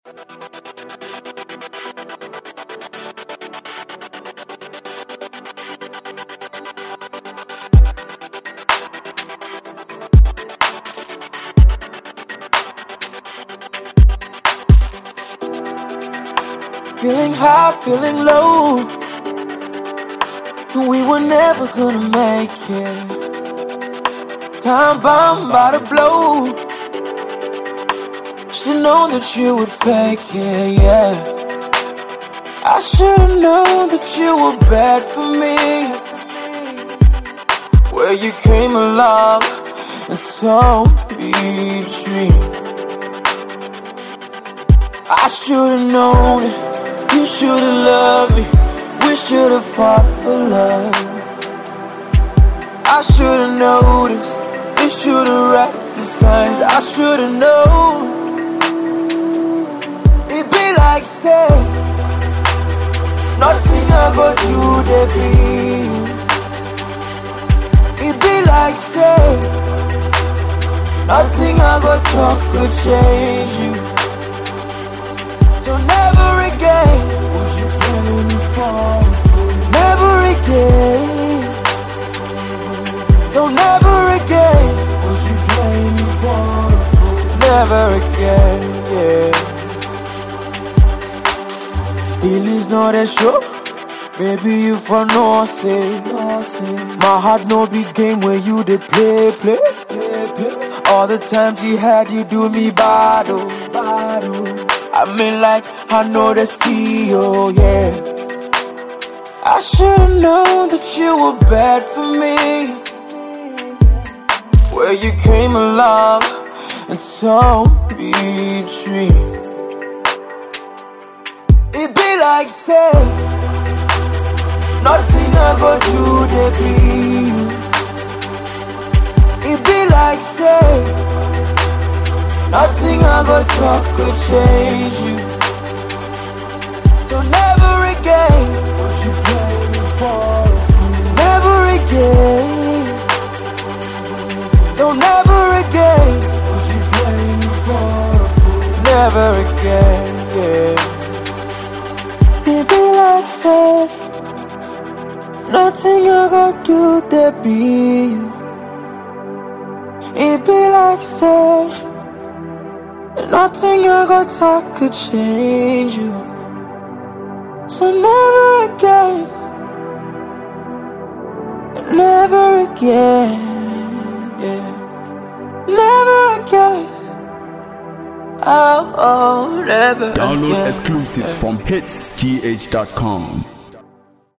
Feeling high, feeling low. We were never gonna make it. Time bomb by the blow. Should've known that you would fake it, yeah. I should've known that you were bad for me. Where you came along and so betrayed. I should've known it. You should've loved me. We should've fought for love. I should've noticed. You should've read the signs. I should've known. It be like say nothing I go do, they be. It be like say nothing I go talk could change you. So never again would you play me for a fool. Never again. So never again would you play me for a fool. Never again, yeah. Feelings not a show. Baby, you for no say. My heart no big game where you dey play. All the times you had, you do me bad, oh. I mean like, I know the CEO, yeah. I should've known that you were bad for me. Where you came along and so betrayed. It be like say nothing I go do, they be. It be like say nothing I go talk could change you. So never again would you play me for a fool. Never again. So never again would you play me for a fool. Never again, yeah. It be like say nothing I go do, there be you. It be like say nothing I got talk could change you. So never again. Never again, yeah. Never again. Oh, never Download again. exclusives from hitsgh.com.